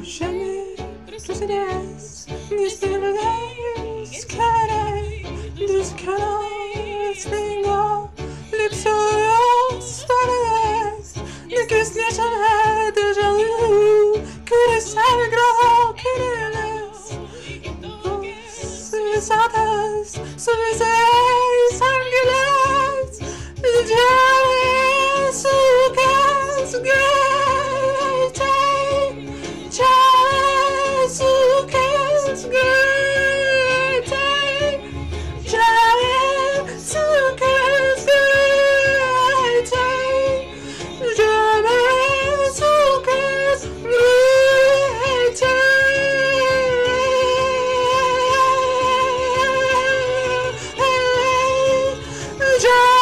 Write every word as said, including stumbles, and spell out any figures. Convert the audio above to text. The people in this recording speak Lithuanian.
Jamais procederás neste lugares carai dos canais tengo lipsos todas de que se deixa de jaloux que sabe grau que nelas suaves suaves sanguinas já sucas Just